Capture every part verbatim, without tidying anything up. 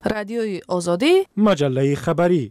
رادیوی آزادی، مجله خبری.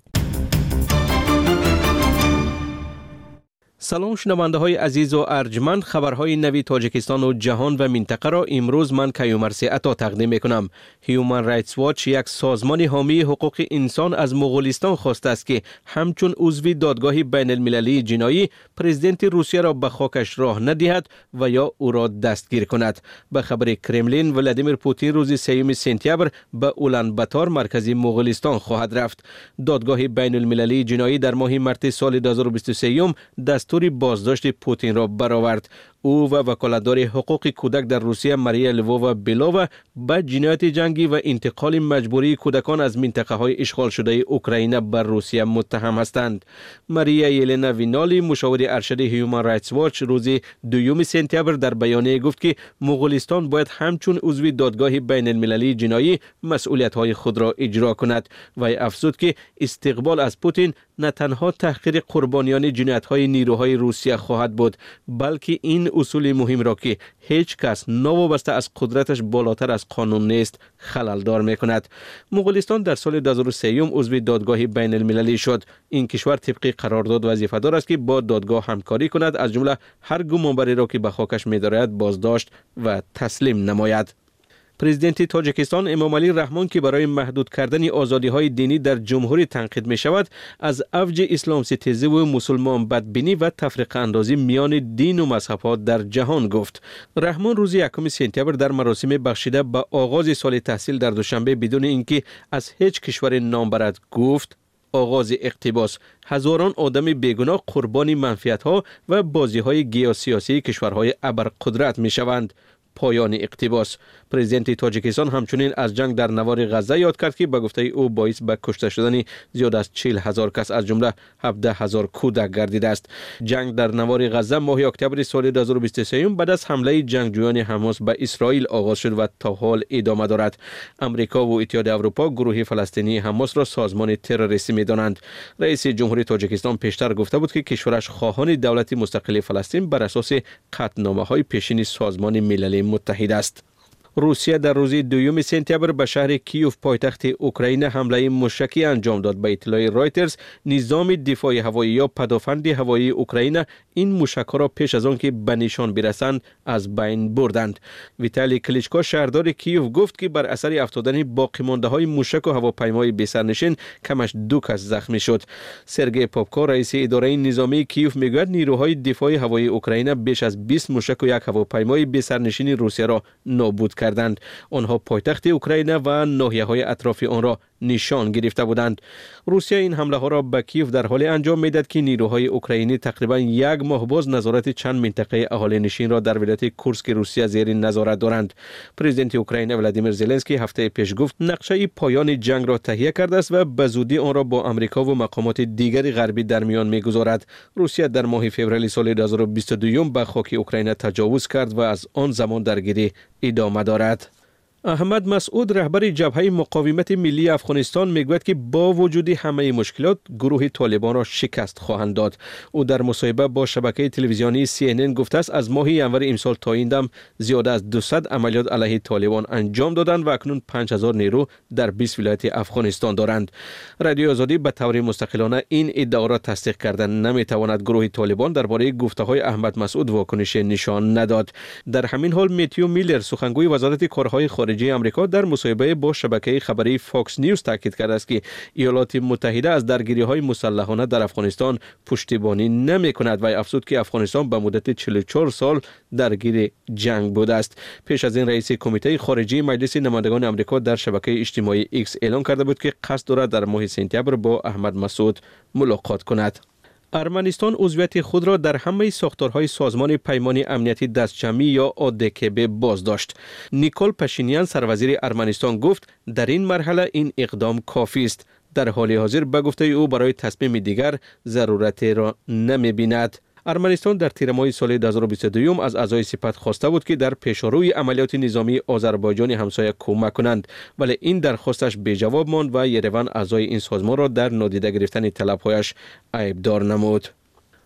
سلام شنونده های عزیز و ارجمند، خبرهای نوی تاجیکستان و جهان و منطقه را امروز من کیومرثی عطا تقدیم میکنم. هیومن رایتس واچ، یک سازمان حامی حقوق انسان، از مغولستان خواسته است که همچون عضو دادگاه بین المللی جنایی پرزیدنت روسیه را به خاکش راه ندهد و یا او را دستگیر کند. به خبر کرملین، ولادیمیر پوتین روز سوم سپتامبر به اولان باتار مرکزی مغولستان خواهد رفت. دادگاه بین المللی جنایی در ماه مارس سال دو هزار و بیست و سه دستور بازداشت پوتین را برآورد. او و وکالتدار حقوق کودک در روسیه ماریا لووا بیلووا به جنایت جنگی و انتقال مجبوری کودکان از منطقه های اشغال شده اوکراین بر روسیه متهم هستند. ماریا یلنا وینالی، مشاور ارشد هیومن رایتس واچ، روز دوم سپتامبر در بیانیه گفت که مغولستان باید همچون عضو دادگاه بین المللی جنایی مسئولیت های خود را اجرا کند. و افزود که استقبال از پوتین نه تنها تحقیر قربانیان جنایت های نیروهای روسیه خواهد بود، بلکه این اصول مهم را که هیچ کس نوابسته از قدرتش بالاتر از قانون نیست خلل دار می کند. مغولستان در سال دو هزار و سه عضو دادگاه بین المللی شد. این کشور طبق قرارداد وظیفه دار است که با دادگاه همکاری کند، از جمله هر گمانبری را که به خاکش می دارد بازداشت و تسلیم نماید. پرزیدنت تاجیکستان امامعلی رحمان که برای محدود کردن آزادی‌های دینی در جمهوری تنقید می شود، از اوج اسلام ستیزی و مسلمان بدبینی و تفرقه اندازی میان دین و مذهب‌ها در جهان گفت. رحمان روز یکم سپتامبر در مراسم بخشیده به آغاز سال تحصیل در دوشنبه بدون اینکه از هیچ کشور نام برد گفت: آغاز اقتباس، هزاران آدم بیگناه قربانی منفعت‌ها و بازی‌های گیوسیاسی کشورهای ابرقدرت می‌شوند. پایان اقتباس. پرزیدنت تاجیکستان همچنین از جنگ در نوار غزه یاد کرد که به گفته او باعث به کشته شدن زیاد از چهل هزار کس از جمله هفده هزار کودک گردیده است. جنگ در نوار غزه ماه اکتبر سال دو هزار و بیست و سه بعد از حمله جنگجویان حماس به اسرائیل آغاز شد و تا حال ادامه دارد. امریکا و اتحاد اروپا گروه فلسطینی حماس را سازمان تروریستی می‌دانند. رئیس جمهوری تاجیکستان پیشتر گفته بود که کشورش خواهان دولت مستقل فلسطین بر اساس قطعنامه‌های پیشین سازمان ملل متحد است. روسیه در روز دوم سپتامبر به شهر کیوف پایتخت اوکراین حمله موشکی انجام داد. به اطلاع رایترز، نظام دفاع هوایی یا پدافند هوایی اوکراین این موشک‌ها را پیش از آن که به نشان برسند از بین بردند. ویتالی کلیچکو، شهردار کیوف، گفت که بر اثر افتادن باقی مانده‌های موشک و هواپیمای بی‌سرنشین کمش دو کس زخمی شد. سرگئی پاپکو، رئیس اداره نظامی کیوف، میگوید نیروهای دفاع هوایی اوکراین بیش از بیست موشک و یک هواپیمای بی‌سرنشین روسیه را نابود کردند. آنها پایتخت اوکراین و ناحیه‌های اطراف آن را نشان گرفته بودند. روسیه این حمله ها را به کیف در حال انجام میداد که نیروهای اوکراینی تقریبا یک ماه باز نظارت چند منطقه اهالی نشین را در ولایت کورسک روسیه زیر نظارت دارند. پرزیدنت اوکراین ولادیمیر زلنسکی هفته پیش گفت نقشه پایان جنگ را تهیه کرده است و به زودی آن را با امریکا و مقامات دیگر غربی در میان میگذارد. روسیه در ماه فوریه سال دو هزار و بیست و دو به خاک اوکراین تجاوز کرد و از آن زمان درگیری ادامه دارد. احمد مسعود، رهبر جبهه مقاومت ملی افغانستان، میگوید که با وجود همه مشکلات گروه طالبان را شکست خواهند داد. او در مصاحبه با شبکه تلویزیونی سی ان ان گفته است از ماه ژانویه امسال تا این دم زیاد از دویست عملیات علیه طالبان انجام دادند و اکنون پنج هزار نیرو در بیست ولایت افغانستان دارند. رادیو آزادی به طور مستقلانه این ادعا را تصدیق کردن نمیتواند. گروه طالبان درباره گفته‌های احمد مسعود واکنش نشان نداد. در همین حال متیو میلر، سخنگوی وزارت کارهای خارجی امریکا، در مصاحبه با شبکه خبری فاکس نیوز تاکید کرده است که ایالات متحده از درگیری‌های مسلحانه در افغانستان پشتیبانی نمی‌کند و افزود که افغانستان به مدت چهل و چهار سال درگیر جنگ بوده است. پیش از این رئیس کمیته خارجی مجلس نمایندگان امریکا در شبکه اجتماعی ایکس اعلام کرده بود که قصد دارد در ماه سپتامبر با احمد مسعود ملاقات کند. ارمنستان عضویت خود را در همه ساختارهای سازمان پیمان امنیتی دستجمعی یا آدکب بازداشت. نیکول پاشینیان، سروزیر ارمنستان، گفت در این مرحله این اقدام کافی است. در حال حاضر به گفته او برای تصمیم دیگر ضرورت را نمی‌بیند. ارمنستان در تیر ماه سال دو هزار و بیست و دو از اعضای سپاه خواسته بود که در پیشروی عملیات نظامی آذربایجان همسایه کمک کنند، ولی این درخواستش بی جواب ماند و یروان اعضای این سازمان را در نادیده گرفتن طلب‌هایش عیبدار نمود.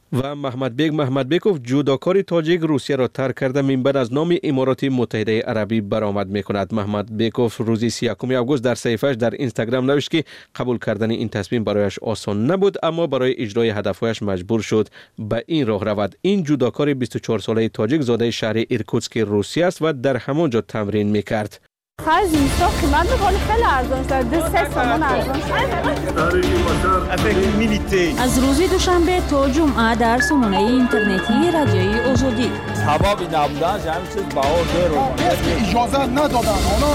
و محمد بیگ محمدبیکوف جودوکار تاجیک روسیه را ترک کرده منبع از نام امارات متحده عربی برآمد میکند. محمدبیکوف روز سی و یکم آگوست در صفحه‌اش در اینستاگرام نوشت که قبول کردن این تصمیم برایش آسان نبود، اما برای اجرای هدفهایش مجبور شد به این راه رود. این جودوکار بیست و چهار ساله تاجیک زاده شهر ایرکوتسک روسیه است و در همانجا تمرین میکرد. خرج اینستا قیمت می‌کنه خیلی ارزان شده، سه تومان ارزان شده. از روز دوشنبه تا جمعه در سامانه اینترنتی رادیوی آزادی. حبابی نبودن همین چیز بهار داره. اجازه ندادن.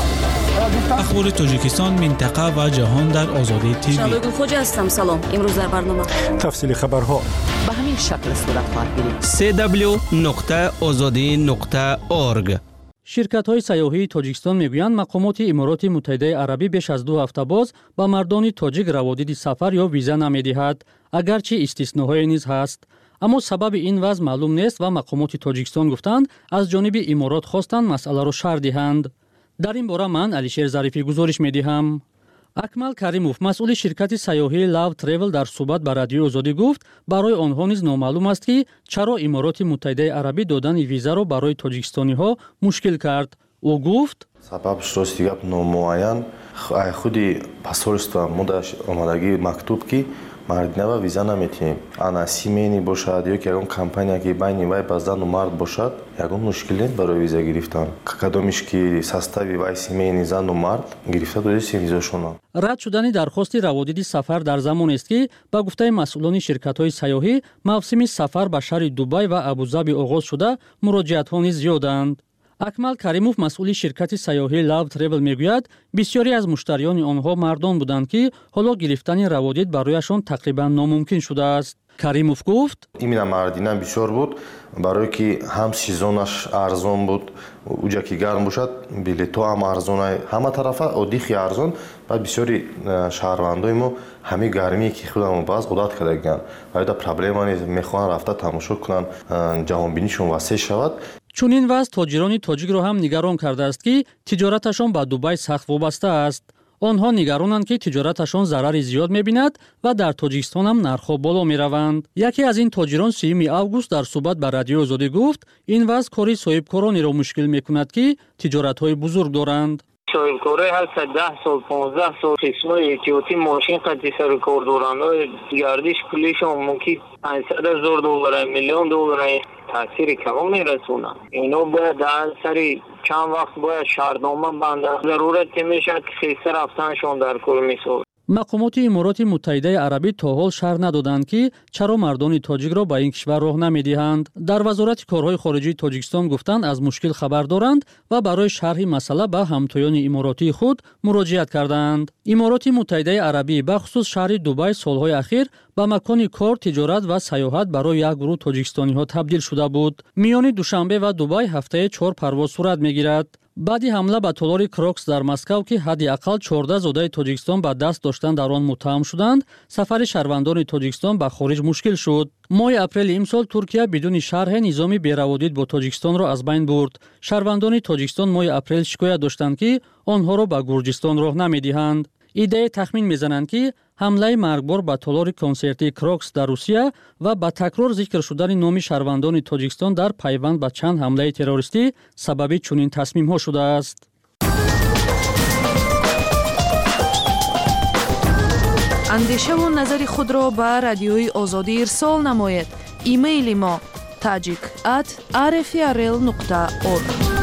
اخبار تاجیکستان، منطقه و جهان در آزادی تیوی. شالوی خوجا هستم. سلام. امروز در برنامه تفصیل خبرها به همین شکل صورت خواهد گرفت. سی دبلیو نقطه آزادی نقطه اورگ. شرکت‌های سیاحی تاجیکستان میگویند مقامات امارات متحده عربی بیش از دو هفته باز به مردان تاجیک روادید سفر یا ویزا نمی‌دهد، اگرچه استثناءهایی نیز هست. اما سبب این وضع معلوم نیست و مقامات تاجیکستان گفتند از جانب امارات خواستند مسئله را شرح دهند. در این باره من علیشیر ظریفی گزارش می‌دهم. اکمل کریموف مسئول شرکت سیاحی لاو تریول در صحبت با رادیو آزادی گفت برای آنها نیز نامعلوم است که چرا امارات متحده عربی دادن ویزا را برای تاجیکستانی ها مشکل کرد. او گفت سببش راستی گپ نامعین خودی посольство مودش آمادگی مکتوب کی مردنا ویزا نمیتیم انا سیمینی باشد یا که اون کمپانیا که بین وای بازدان و مرد باشد یگان مشکل نیست برای ویزا گرفتن کدومش که ساستاوی وای سیمینی زن و مرد گرفته دوست ویزاشون. رد شدن درخواست روادید سفر در زمان است که با گفته مسئولان شرکت‌های سیاحی موسم سفر به شهر دبی و ابوظبی آغاز شده، مراجعت‌ها نیز زیادند. اکمل کریموف مسئول شرکت سیاحی لاو تریول میگوید بسیاری از مشتریان آنها مردان بودند که حالا گرفتن روادید برایشان تقریبا ناممکن شده است. کریموف گفت ایمینا مردینه بسیار بود برای که هم سیزونش ارزان بود اونجا که گرم باشد بلیط‌ها هم ارزان همه طرفه عادی ارزان و بسیاری شهروندای ما همه گرمی که خودمون باز عادت کردن و اینا پرابلم نیست میخوان رفته تماشا کنن جهانبینیشون وسیع شود. چون این وضع تاجران تاجیک را هم نگران کرده است که تجارتشان به دبی سخت وابسته است. آنها نگرانند که تجارتشان ضرر زیاد می‌بیند و در تاجیکستان هم نرخ‌ها بالا می‌روند. یکی از این تاجران سیوم آگوست در صحبت با رادیو آزادی گفت این وضع کاری صاحبکارانی را مشکل می‌کند که تجارت‌های بزرگ دارند. صاحبکارای هست ده سال پانزده سال قسمای احتیاطی ماشین قطعی سر کار دارند گردش پولشون ممکن پانصد هزار دلار میلیون دلار تاثیر کم میرسونن. اینا باید در سری چند وقت باید شهرنامه بنده ضرورت میشه که خیسته رفتنشون در کار میسازه. مقامات امارات متحده عربی تا حال شرح ندادند که چرا مردان تاجیک را به این کشور راه نمیدهند. در وزارت کارهای خارجی تاجیکستان گفتند از مشکل خبر دارند و برای شرح مسئله به همتایان اماراتی خود مراجعت کردند. امارات متحده عربی به خصوص شهر دبی سالهای اخیر به مکان کار، تجارت و سیاحت برای یک گروه تاجیکستانی ها تبدیل شده بود. میان دوشنبه و دبی هفته چهار پرواز صورت میگیرد. بعدی حمله به تالار کروکس در مسکو که حداقل چهارده زاده تاجیکستان به دست داشتن در آن متهم شدند، سفر شهروندان تاجیکستان به خارج مشکل شد. ماه اپریل امسال ترکیه بدون شرح نظام بی‌روادید با تاجیکستان را از بین برد. شهروندان تاجیکستان ماه اپریل شکایت داشتند که آنها را به گرجستان راه نمیدهند. ایده تخمین میزنند که حمله مرگبار به تالار کنسرتی کروکس در روسیه و با تکرار ذکر شدن نام شهروندان تاجیکستان در پیوند به چند حمله تروریستی سبب چنین تصمیم ها شده است. اندیشه و نظر خود را به رادیوی آزادی ارسال نمایید. ایمیل ما tajik at r f r l نقطه org.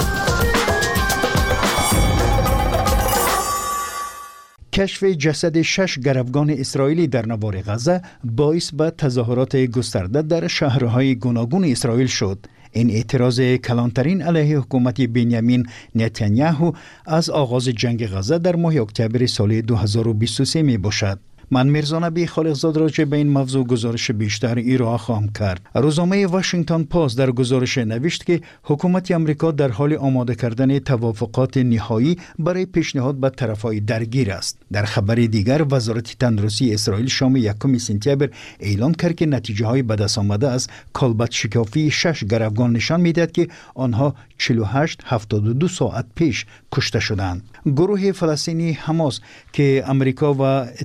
کشف جسد شش گروگان اسرائیلی در نوار غزه باعث به تظاهرات گسترده در شهرهای گوناگون اسرائیل شد. این اعتراض کلانترین علیه حکومت بنیامین نتانیاهو از آغاز جنگ غزه در ماه اکتبر سال دو هزار و بیست و سه می باشد. من میرزا نبی خالقزاد راجع به این موضوع گزارش بیشتر ارائه خواهم کرد. روزنامه واشنگتن پست در گزارش نوشت که حکومت آمریکا در حال آماده کردن توافقات نهایی برای پیشنهاد به طرفهای درگیر است. در خبر دیگر وزارت تندرستی اسرائیل شام یکم سپتامبر اعلام کرد که نتیجه های به دست آمده از کالبد شکافی شش گروگان نشان میدهد که آنها چهل و هشت هفتاد و دو ساعت پیش کشته شدند. گروه فلسطینی حماس که آمریکا و اتحاد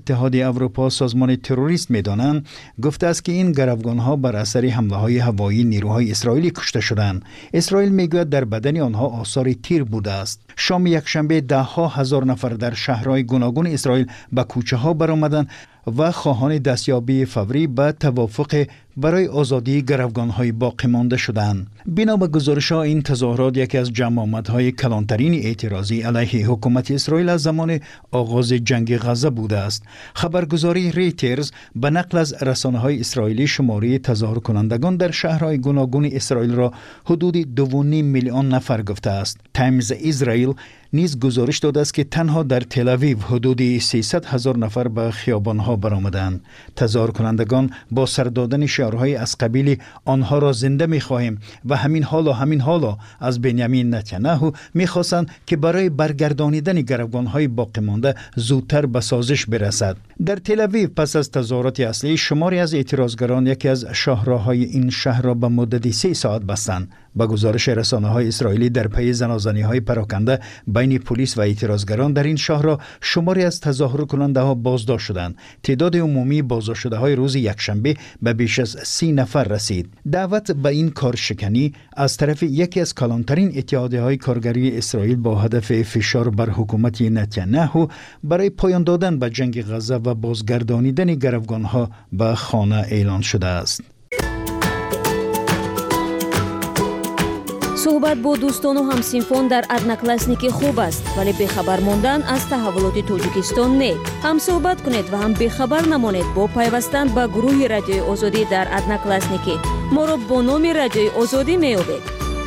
اروپا سازمان تروریست می‌دانند گفته است که این گروگان‌ها بر اثر حمله‌های هوایی نیروهای اسرائیلی کشته شدند. اسرائیل میگوید در بدن آنها آثار تیر بوده است. شام یکشنبه ده ها هزار نفر در شهرهای گوناگون اسرائیل به کوچه‌ها برآمدند و خواهان دستیابی فوری به توافق برای آزادی گروگان‌های باقی مانده شدند. بنا به گزارش‌ها این تظاهرات یکی از جمع‌آمدهای کلانترین اعتراضی علیه حکومت اسرائیل از زمان آغاز جنگ غزه بوده است. خبرگزاری ریترز به نقل از رسانه‌های اسرائیلی شماره تظاهر کنندگان در شهرهای گوناگون اسرائیل را حدود دو و نیم میلیون نفر گفته است. تایمز اسرائیل نیز گزارش داده است که تنها در تل آویو حدود سیصد هزار نفر به خیابان‌ها برآمدند. تظاهر کنندگان با سر دادن شعارهای از قبیل آنها را زنده می‌خواهیم و همین حالا همین حالا از بنیامین نتانیاهو می‌خواستند که برای برگردانیدن گروگان‌های باقی مانده زودتر به سازش برسد. در تل آویو پس از تظاهرات اصلی شماری از اعتراضگران یکی از شاهراهای این شهر را به مدت سه ساعت بستند. با گزارش رسانه‌های اسرائیلی در پی زنازانی‌های پراکنده بین پلیس و اعتراضگران در این شهر را شماری از تظاهر کننده‌ها بازداشت شدند. تعداد عمومی بازداشت شده‌های روز یکشنبه به بیش از سی نفر رسید. دعوت به این کارشکنی از طرف یکی از کلانترین اتحادیه‌های کارگری اسرائیل با هدف فشار بر حکومت نتانیاهو برای پایان دادن به جنگ غزه و بازگردانیدن گروگان‌ها به خانه اعلان شده است. صحبت با دوستان و همسینفون در ادناکلاسنیکی خوب است، ولی بخبر موندن از تحولات توجیکستان نه. هم صحبت کنید و هم بخبر نمانید با پیوستن به گروه رادیوی آزادی در ادناکلاسنیکی. ما را با نام رادیوی آزادی میابید.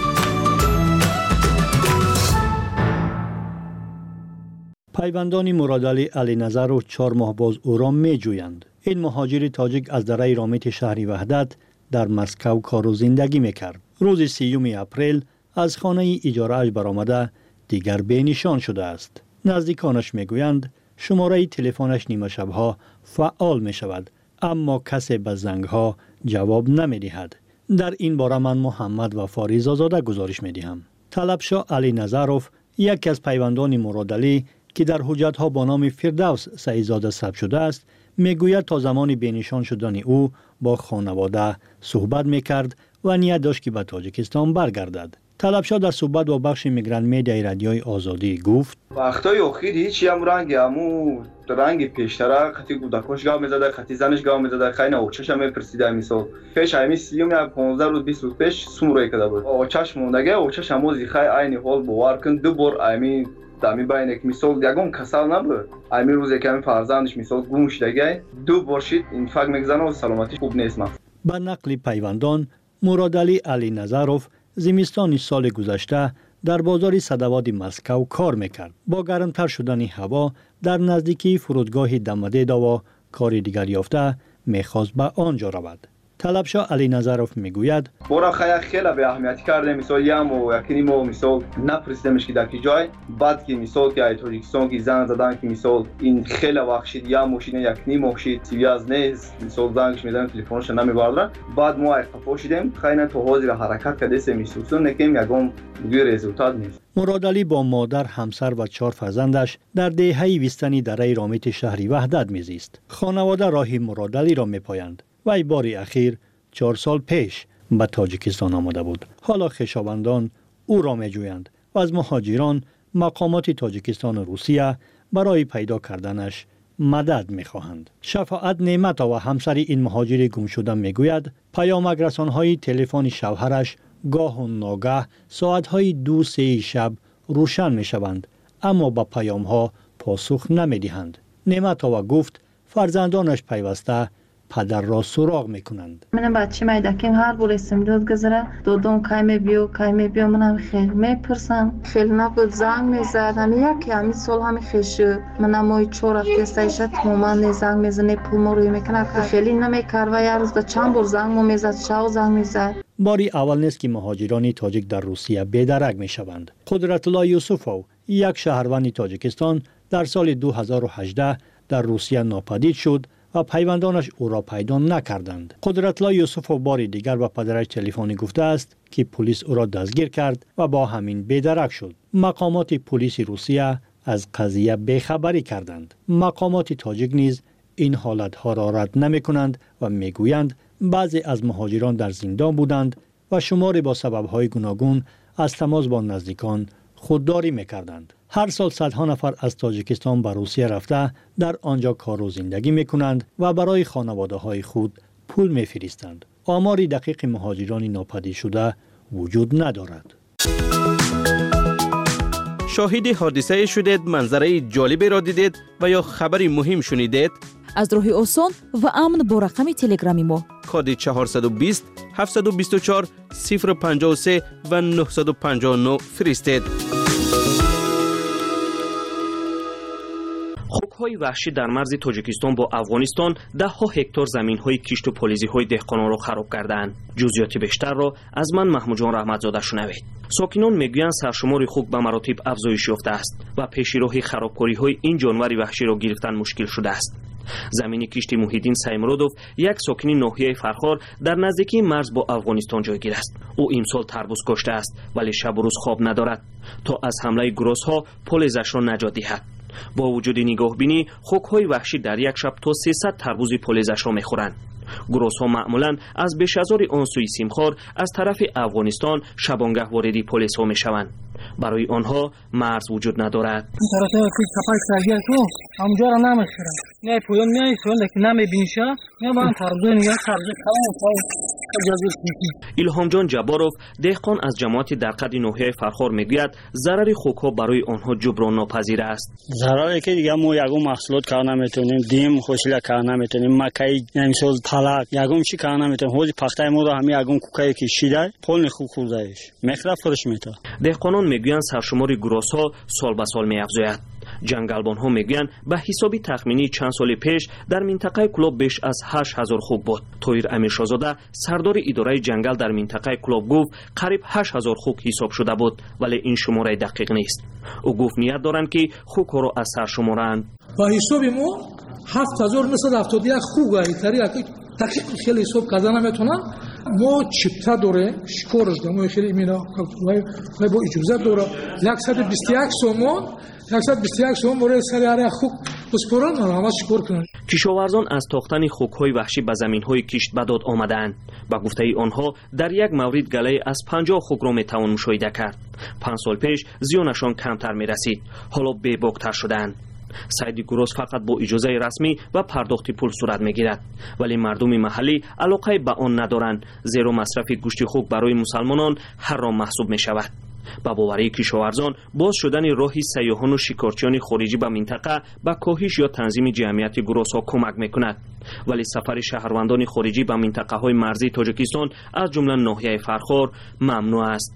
پیوندان مرادعلی علی نظر و چهار ماه باز او را می جویند. این مهاجر تاجیک از دره رامت شهری وحدت در مسکو کار و زندگی میکرد. روز سیوم اپریل از خانه اجاره‌اش برآمده دیگر به نشان شده است. نزدیکانش میگویند شماره تلفنش نیمه شبها فعال می شود، اما کسی به زنگها جواب نمی دهد. در این باره من محمد و فاریز آزاده گزارش می دهم. طلبشاه علی نظروف یکی از پیوندان مرادعلی که در حجت‌ها با نام فردوس سعیدزاده ثبت شده است، میگوید تا زمان بینشان شدن او با خانواده صحبت میکرد و نیت داشت که به تاجیکستان برگردد. طلبشاه در صحبت با بخش میگران میدیای رادیوی آزادی گفت: وقتای اخیر هیچ هم رنگ همو رنگ پیشتره خطی کودکاش گام میزده، خطی زنش گام میزده، خیلی اوچش هم میپرسیده. مثلا پیش همین سیوم یا پانزده روز بیست روز پیش سومروی کده بود. اوچش موندگه، اوچش همو زیخای عین حال باور کن دو بار همین دمی باینه که مثال یگم کسل نبود. همین روز یکمی فرزندش مثال گم شدگه دو بار شید اینفاک میگزنه و سلامتیش خوب نیست. من به نقل پیوندان مرادعلی علی نظروف زمستان سال گذشته در بازار صدوات مسکو کار میکرد. با گرمتر شدن هوا در نزدیکی فرودگاه دمده داوا کار دیگر یافته میخواست به آنجا رود. طلبشاه علی نظروف میگوید: بورا خیلی خیلی به اهمیتی کرده. مثال یه مو یکی مو مثال نپرسیدمش که در کی جای بعد که مثال که تاجیکستان کی زنگ زدن که مثال این خیلی وقت شد یا ماشین یک نیم ماشین سیاز نیست مثال زنگش میدن تلفنش نمیبردن. بعد ما اتفاق شدیم خیلی تو حاضر حرکت کرده سه میسوسون نکیم یگم گوی رزولتات نیست. مرادعلی با مادر، همسر و چهار فرزندش در دهه بیستنی دره رامت شهری وحدت میزیست. خانواده راه مرادعلی را میپایند. وی باری اخیر چهار سال پیش به تاجیکستان آمده بود. حالا خویشاوندان او را میجویند و از مهاجران مقامات تاجیکستان و روسیه برای پیدا کردنش مدد میخواهند. شفاعت نعمتا و همسر این مهاجر گم شده میگوید پیامک رسانهای تلفن شوهرش گاه و ناگاه ساعتهای دو سه شب روشن میشوند، اما به پیامها پاسخ نمیدهند. نعمتا و گفت فرزندانش پیوسته پدر را سراغ میکنند. من بچه میدکیم هر بول اسم داد گذره دادم کای بیو کای بیو منم خیلی میپرسم خیلی نبود زنگ میزدم یکی همین سال همین خیش منم مای چهار هفته سایشت مامان زنگ میزنه پول ما روی میکنه خیلی نمیکرد و یه روز چند بار زنگ مو میزد شاو زنگ میزد. باری اول نیست که مهاجران تاجیک در روسیه بی‌درک میشوند. قدرت الله یوسفوف یک شهروند تاجیکستان در سال دو هزار و هجده در روسیه ناپدید شد و پیوندانش او را پیدا نکردند. قدرت الله یوسف و بار دیگر به پدرش تلفنی گفته است که پلیس او را دستگیر کرد و با همین بی‌درک شد. مقامات پلیس روسیه از قضیه بیخبری کردند. مقامات تاجیک نیز این حالتها را رد نمی کنند و می گویند بعضی از مهاجران در زندان بودند و شماری با سببهای گوناگون از تماس با نزدیکان خودداری می کردند. هر سال صدها نفر از تاجیکستان به روسیه رفته در آنجا کار و زندگی می کنند و برای خانواده های خود پول می فرستند. آماری دقیق مهاجران ناپدید شده وجود ندارد. شاهد حادثه شدید، منظره جالبی را دیدید و یا خبری مهم شنیدید؟ از راه آسان و امن با رقم تلگرامی ما کد چهارصد و بیست هفتصد و بیست و چهار صفر پنجاه و سه و نهصد و پنجاه و نه فرستید. خوک‌های وحشی در مرز تاجیکستان با افغانستان ده ها هکتار زمین‌های کشت و پالیزی‌های دهقانان را خراب کردند. جزئیات بیشتر را از من محمود جان رحمتزاده شنوید. ساکنان میگویند سرشمار خوک به مراتب افزایش یافته است و پیش راه خرابکاری‌های این جانور وحشی را گرفتن مشکل شده است. زمین کشتی محیدین سایمرودوف یک ساکنی ناحیه فرخار در نزدیکی مرز با افغانستان جایگیر است. او امسال تربوز کاشته است ولی شب و روز خواب ندارد تا از حمله گروس‌ها پالیزش را نجات دهد. با وجود نگاه بینی خوک‌های وحشی در یک شب تا سیصد تربوز پالیزش را می‌خورند. گروس‌ها معمولاً از بیش از آن سوی سیمخوار از طرف افغانستان شبانگه وارد پالیس‌ها می‌شوند. برای آنها مرز وجود ندارد. ایلهام جان جباروف دهقان از جماعت در قد ناحیه فرخار میگوید ضرر خوک‌ها برای آنها جبران ناپذیر است. ضرری که دیگه ما یگم محصولات کار نمیتونیم، دیم خوشیله کار نمیتونیم، مکای نمیساز پلاک یگم چی کار نمیتونیم. حالی پخته ما رو همین یگم کوکایی که شیده پول خوب خوردهش مخرب خودش میتا. دهقانان میگویند سرشمار گروس‌ها سال به سال می‌افزاید. جنگلبان‌ها میگویند به حسابی تخمینی چند سال پیش در منطقه کلوب بیش از هشت هزار خوک بود. طاهر امیرشاهزاده سردار اداره جنگل در منطقه کلوب گفت قریب هشت هزار خوک حساب شده بود ولی این شماره دقیق نیست. او گفت نیت دارند که خوک‌ها را از سر شمارند. با حساب ما هفت هزار و نهصد و هفتاد و یک خوک ایتری دقیق خیلی حساب کردن نمیتونن. ما چپتا دوره شکارش دارم ما خیلی ایمینا و با اجازه دوره صد و بیست و یک سومون صد و بیست و یک سومون برای سری هر خوک بسپرن و همه شکار کنن. کشاورزان از تاختن خوک‌های وحشی به زمین‌های کشت به داد آمدند. با گفته آنها در یک مورد گله از پنجاه خوک را میتوان مشاهده کرد. پنج سال پیش زیانشان کمتر میرسید. حالا بی‌باک‌تر شدند. صید گروس فقط با اجازه رسمی و پرداخت پول صورت میگیرد ولی مردم محلی علاقه به آن ندارند زیرا مصرف گوشت خوک برای مسلمانان حرام محسوب می شود. با باوری کشاورزان باز شدن راهی سیاحان و شکارچیان خارجی به منطقه به کاهش یا تنظیم جمعیت گروس ها کمک میکند ولی سفر شهروندان خارجی به منطقه های مرزی تاجیکستان از جمله ناحیه فرخار ممنوع است.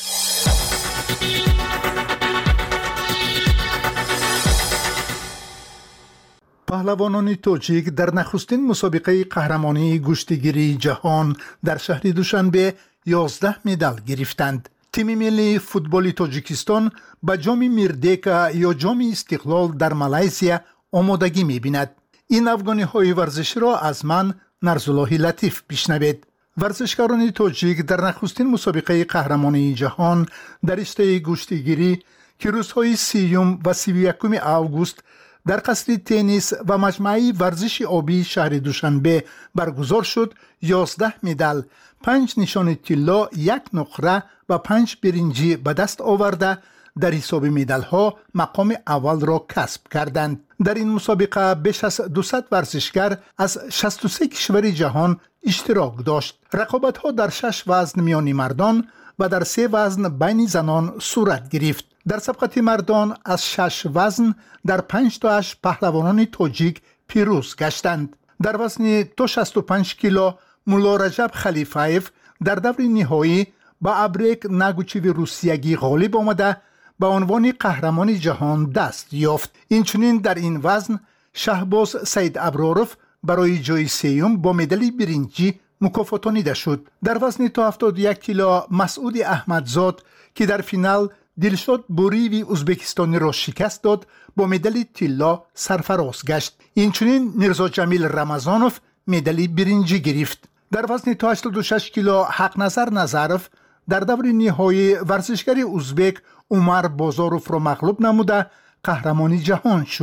پهلوانان تاجیک در نخستین مسابقه قهرمانی گشتیگیری جهان در شهر دوشنبه یازده مدال گرفتند. تیم ملی فوتبال تاجیکستان به جام میردیکا یا جام استقلال در مالایزیا آمادگی می‌بیند. این افغانی ورزشی را از من نرزالله لطیف بشنوید. ورزشکاران تاجیک در نخستین مسابقه قهرمانی جهان در رشته گشتیگیری که روزهای سیوم و سی و یکم آگوست در قصر تنیس و مجمع ورزش آبی شهر دوشنبه برگزار شد یازده مدال، پنج نشان طلا، یک نقره و پنج برنجی به دست آورده در حساب مدال ها مقام اول را کسب کردند. در این مسابقه بیش از دویست ورزشگر از شصت و سه کشور جهان اشتراک داشت. رقابت ها در شش وزن میان مردان و در سه وزن بین زنان صورت گرفت. در سبقت مردان از شش وزن در پنج تاش پهلوانان تاجیک پیروز گشتند. در وزن تا شصت و پنج کیلو مولا رجب خلیفایف در دور نهایی با ابریک نگوچیو روسیگی غالب آمده به عنوان قهرمان جهان دست یافت. اینچنین در این وزن شهباز سید ابراروف برای جای سیوم با مدال برنجی مکافاتانیده شد. در وزن تا هفتاد و یک کیلو مسعود احمدزاد که در فینال دلشاد بوریوی ازبکستانی را شکست داد با مدال طلا سرفراز گشت. اینچنین میرزا جمیل رمضانوف مدال برنجی گرفت. در وزن تا هشتاد و شش کیلو حق نظر نظرف در دور نهایی ورزشگر ازبک عمر بازاروف را مغلوب نموده قهرمانی جهان شد.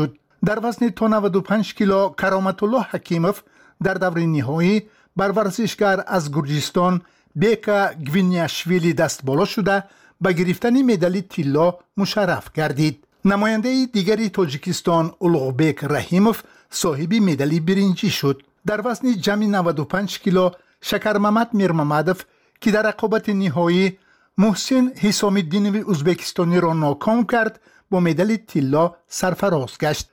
در وزن تا نود و پنج کیلو کرامت الله حکیموف در دور نهایی بر ورزشکار از گرجستان بیکا گوینیاشویلی دست بالا شده به گرفتن مدال طلا مشرف گردید. نماینده دیگری تاجیکستان اولغبک رحیموف صاحب مدال برنجی شد. در وزن جمعی نود و پنج کیلو شکرممد میرممدوف که در رقابت نهایی محسن حسام الدینوی ازبکستانی را ناکام کرد با مدال طلا سرفراز گشت.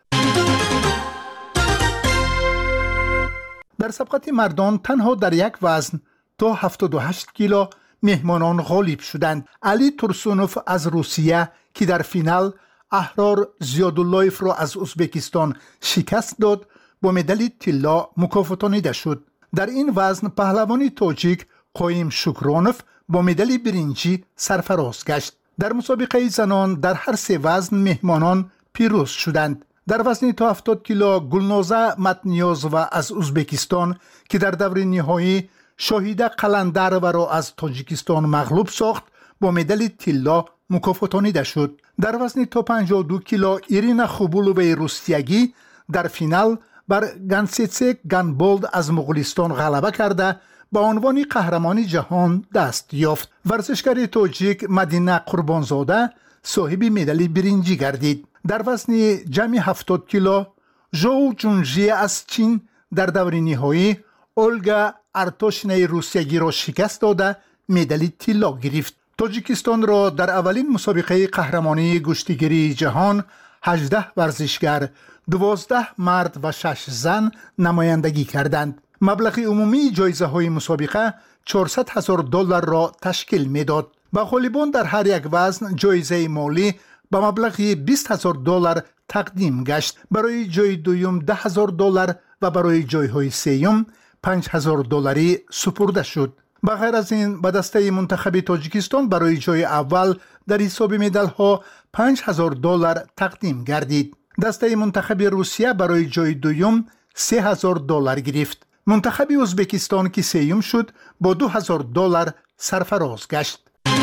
در سبقت مردان تنها در یک وزن تا هفتاد و هشت کیلو مهمانان غالب شدند. علی ترسونوف از روسیه که در فینال احرار زیاداللهیف را از ازبکستان شکست داد با مدال طلا مکافاتانیده شد. در این وزن پهلوان تاجیک قایم شکرانوف با مدال برنجی سرفراز گشت. در مسابقه زنان در هر سه وزن مهمانان پیروز شدند. در وزن تا هفتاد کیلو گلنازه متنیازова از ازبکستان که در دور نهایی شاهیده قلندرova را از تاجیکستان مغلوب ساخت با مدال طلا مکافاتانیده شد. در وزن تا پنجاه و دو کیلو ایرینا خوبولووی روسیگی در فینال بر گانسیتسک گانبولد از مغولستان غلبه کرده به عنوان قهرمان جهان دست یافت. ورزشکار تاجیک مدینه قربانزاده صاحب مدال برنجی گردید. در وزن جمعی هفتاد کیلو ژو جونژی از چین در دور نهایی اولگا ارتوشنی روسیگی را شکست داده مدال طلا گرفت. تاجیکستان را در اولین مسابقه قهرمانی گشتیگیری جهان هجده ورزشگر، دوازده مرد و شش زن نمایندگی کردند. مبلغ عمومی جایزه های مسابقه چهارصد هزار دلار را تشکیل میداد. به غالبان در هر یک وزن جایزه مالی به مبلغ بیست هزار دلار تقدیم گشت. برای جای دوم ده هزار دلار و برای جایهای سوم پنج هزار دلاری سپرده شد. به غیر از این به دسته منتخب تاجیکستان برای جای اول در حساب مدال ها پنج هزار دلار تقدیم گردید. دسته منتخب روسیه برای جای دوم سه هزار دلار گرفت. منتخب ازبکستان که سوم شد با دو هزار دلار سرفراز گشت.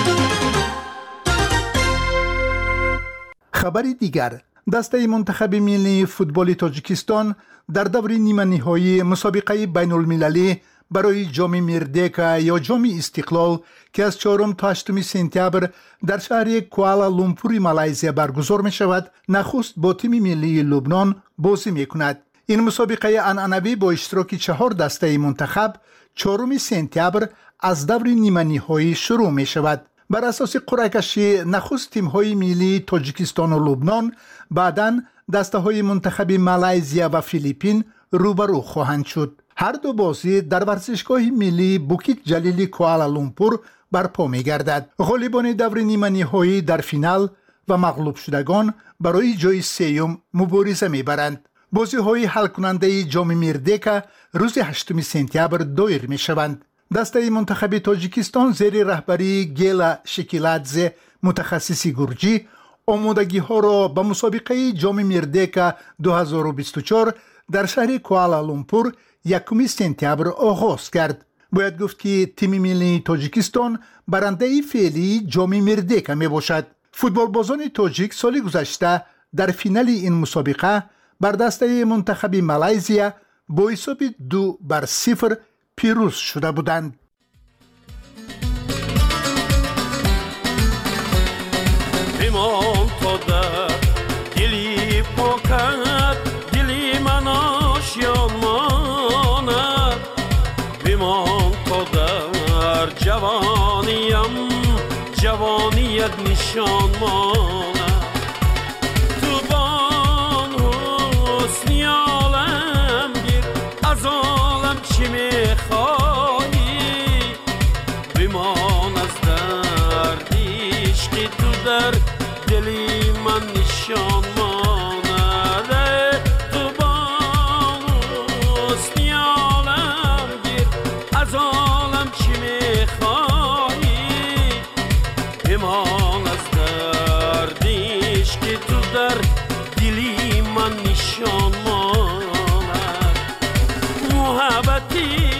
خبر دیگر، دسته منتخب ملی فوتبال تاجیکستان در دور نیمه نهایی مسابقه بین المللی برای جام میردیکا یا جام استقلال که از چهارم تا هشتم سپتامبر در شهر کوالالامپور مالزی برگزار می شود، نخست با تیم ملی لبنان بازی می کند. این مسابقه عنعنوی با اشتراک چهار دسته منتخب چهارم سپتامبر از دور نیمه نهایی شروع می شود. بر اساس قرعه کشی نخست تیم های ملی تاجیکستان و لبنان، بعداً دسته های منتخب مالزی و فیلیپین روبرو خواهند شد. هر دو بازی در ورزشگاه ملی بوکیت جلیلی کوالالامپور برپا می گردد. غالبان دور نیمه نهایی در فینال و مغلوب شدگان برای جای سوم مبارزه می برند. بازی های حل کننده جام میردیکا روز هشتم سپتامبر دایر می شوند. دسته منتخب تاجیکستان زیر رهبری گیلا شکیلادزه متخصص گرجی آمادگی ها را به مسابقه جام میردیکا دو هزار و بیست و چهار در شهر کوالالامپور یکم سپتامبر آغاز کرد. باید گفت که تیم ملی تاجیکستان برنده فعلی جام میردیکا می باشد. فوتبال بازان تاجیک سال گذشته در فینال این مسابقه بر دسته منتخب مالزی با حساب دو بر صفر پیروز شده بودند. بمان تا در دلی پاکت دلی من آشیان ماند، بمان تا در جوانیم جوانیت نشان ماند. تو بان حسنی عالم گیر از عالم چی میخوایی، بمان از دردیش که تو در دلی من نشان مانده. تو بان حسنی عالم گیر از عالم چی میخوایی، بمان از دردیش که تو در دلی من نشان مانده. محبتی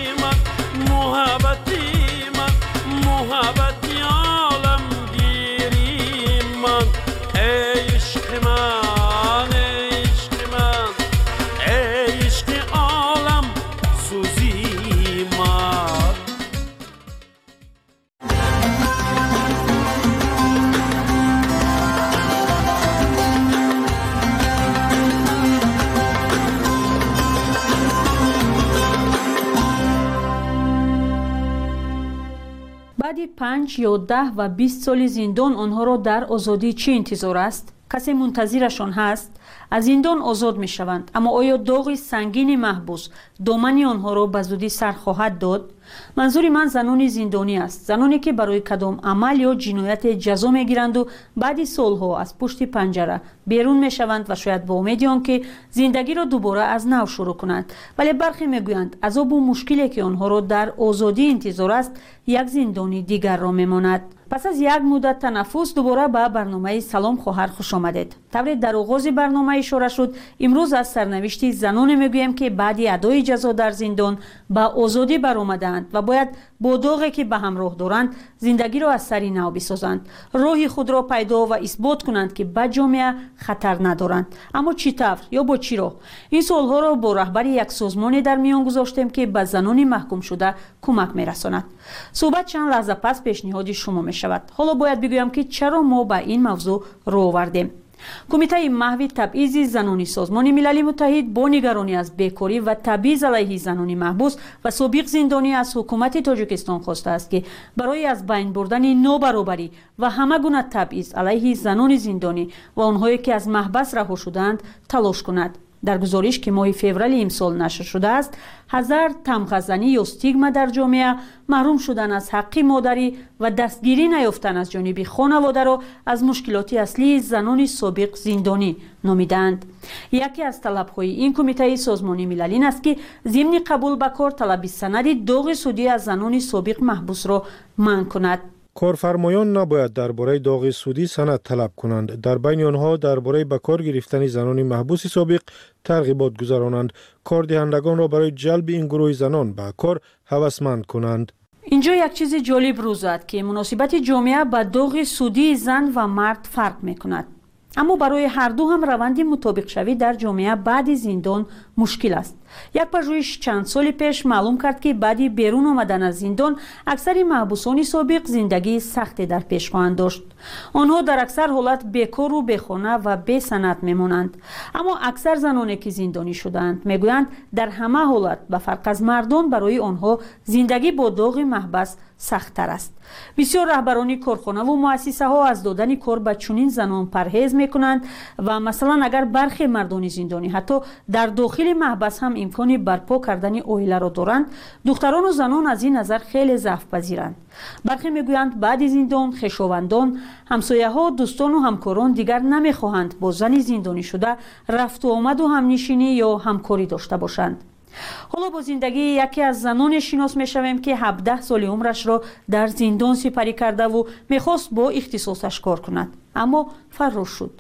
پنج یا ده و بیست سال زندان آنها را در آزادی چه انتظار است؟ کسی منتظرشان هست؟ از زندان آزاد می شوند، اما آیا داغ سنگین محبوس دامن آنها را به زودی سر خواهد داد؟ منظور من زنان زندانی است، زنانی که برای کدام عمل یا جنایت جزا می گیرند و بعد سالها از پشت پنجره بیرون می شوند و شاید با امید آنکه زندگی را دوباره از نو شروع کنند، ولی برخی می گویند عذاب و مشکلی که آنها را در آزادی انتظار است یک زندانی دیگر را می ماند. پس از یک مدت تنفس دوباره به برنامه سلام خواهر خوش آمدید. طوری در آغاز برنامه اشاره شد، امروز از سرنوشت زنان میگویم که بعد ادای جزا در زندان به آزادی برآمدند و باید با داغی که به همراه دارند زندگی را از سر نو بسازند، راه خود را پیدا و اثبات کنند که به جامعه خطر ندارند. اما چی طور یا با چی راه؟ این سوالها را با رهبر یک سازمان در میان گذاشتیم که به زنان محکوم شده کمک میرساند. صحبت چند لحظه پس پیشنهاد شما می شود. حالا باید بگویم که چرا ما به این موضوع رو آوردیم. کمیته محو تبعیض زنانی سازمان ملل متحد با نگرانی از بیکاری و تبعیض علیه زنان محبوس و سابق زندانی از حکومت تاجیکستان خواسته است که برای از بین بردن نابرابری و همه گونه تبعیض علیه زنان زندانی و آنهایی که از محبس رها شدند تلاش کند. در گزارش که ماه فوریه امسال نشر شده است، هزار تمغه‌زنی یا استیگما در جامعه، محروم شدن از حق مادری و دستگیری نیافتن از جانب خانواده را از مشکلات اصلی زنان سابق زندانی نامیدند. یکی از طلب‌های این کمیته سازمان ملل این است که ضمن قبول به کار طلب سند داغ سودی از زنان سابق محبوس را منع کند. کارفرمایان نباید درباره داغ سودی سند طلب کنند. در بین آنها درباره به کار گرفتن زنان محبوس سابق ترغیبات گذرانند. کاردهندگان را برای جلب این گروه زنان به کار هوسمند کنند. اینجا یک چیز جالب روز زد که مناسبت جامعه با داغ سودی زن و مرد فرق میکند. اما برای هر دو هم روند مطابق شوی در جامعه بعد زندان مشکل است. یک پژوهش چند سال پیش معلوم کرد که بعد بیرون آمدن از زندان اکثر محبوسان سابق زندگی سختی در پیش خواهند داشت. آنها در اکثر حالت بیکار و بیخانه و بی سند میمانند. اما اکثر زنانی که زندانی شدند میگویند در همه حالت به فرق از مردان برای آنها زندگی با داغ محبس سخت تر است. بسیار رهبران کارخانه و مؤسسه ها از دادن کار به چنین زنان پرهیز میکنند و مثلا اگر برخی مردان زندانی حتی در داخل محبس هم امکانی برپا کردن عائله را دارند، دختران و زنان از این نظر خیلی ضعف پذیرند. برخی میگویند بعد زندان خویشاوندان، همسایه ها، دوستان و همکاران دیگر نمیخواهند با زن زندانی شده رفت و آمد و همنشینی یا همکاری داشته باشند. حالا با زندگی یکی از زنان شناس میشویم که هفده سال عمرش را در زندان سپری کرده و میخواست با اختصاصش کار کند، اما فرار شد.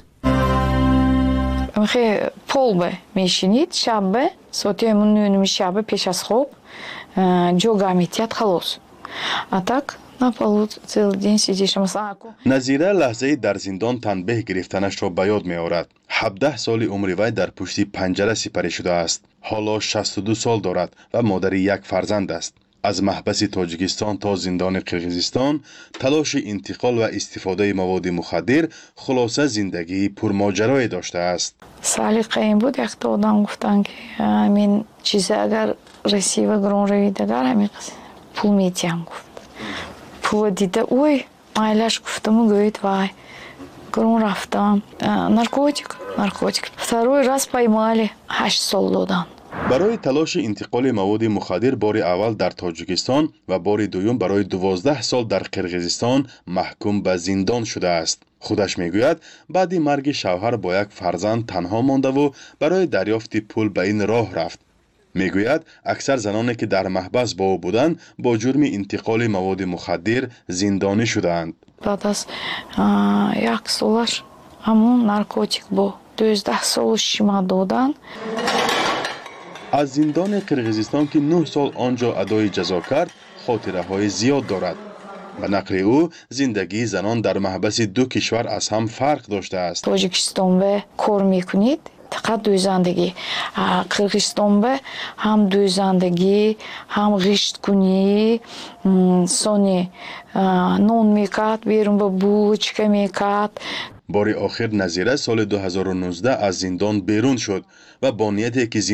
خیلی полбе میشینید شب ساعتی نو شب پیش از خواب جوگا میتیاد خلاص. اتاق نپالود цел день сидишь مثلا. نظیره لحظه در زندان تنبیه گرفتنش را به یاد می آورد. هفده سال عمر وی در پشت پنجره سپری شده است. حالا شصت و دو سال دارد و مادر یک فرزند است. از محبس تاجیکستان تا زندان قرقیزستان تلاش انتقال و استفاده مواد مخدر خلاصه زندگی پرماجرایی داشته است. سلیقه این بود یک تا آدم گفتن که همین چیزی اگر رسی و گرون روی دگر همین پول میتیم گفت. پول دیده اوی مایلش گفتم و گوید وای گرون رفتم نارکوتیک نارکوتیک второй раз поймали هشت سال دادن. برای تلاش انتقال مواد مخدر بار اول در تاجیکستان و بار دوم برای دوازده سال در قرقیزستان محکوم به زندان شده است. خودش میگوید بعد مرگ شوهر با یک فرزند تنها مانده و برای دریافت پول به این راه رفت. میگوید اکثر زنانی که در محبس با او بودند با جرم انتقال مواد مخدر زندانی شدند. بعد از یک سالش همون نارکوتیک با دوازده سالش شما دادن. از زندان قرقیزستان که نه سال آنجا ادای جزا کرد خاطره های زیاد دارد. به نقل او زندگی زنان در محبس دو کشور از هم فرق داشته است. تاجیکستان به کار میکنید فقط دوزندگی، قرقیزستان به هم دوزندگی هم غشت کنی سونی نون میکرد بیرون به بولچکه میکرد. بار آخر نظیره سال دو هزار و نوزده از زندان بیرون شد و با نیتی که